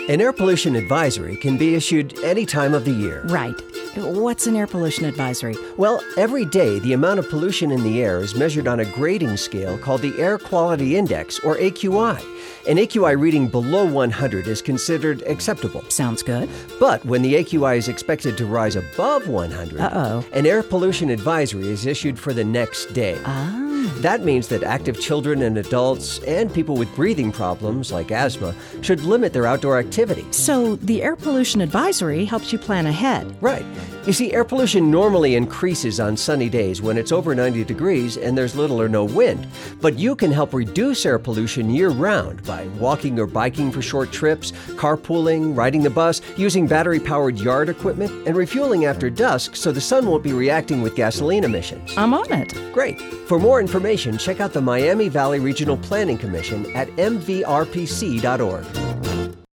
An air pollution advisory can be issued any time of the year. Right. What's an air pollution advisory? Well, every day the amount of pollution in the air is measured on a grading scale called the Air Quality Index, or AQI. An AQI reading below 100 is considered acceptable. Sounds good. But when the AQI is expected to rise above 100, an air pollution advisory is issued for the next day. That means that active children and adults and people with breathing problems like asthma should limit their outdoor activity. So the air pollution advisory helps you plan ahead. Right. You see, air pollution normally increases on sunny days when it's over 90 degrees and there's little or no wind. But you can help reduce air pollution year-round by walking or biking for short trips, carpooling, riding the bus, using battery-powered yard equipment, and refueling after dusk so the sun won't be reacting with gasoline emissions. I'm on it. Great. For more information, check out the Miami Valley Regional Planning Commission at mvrpc.org.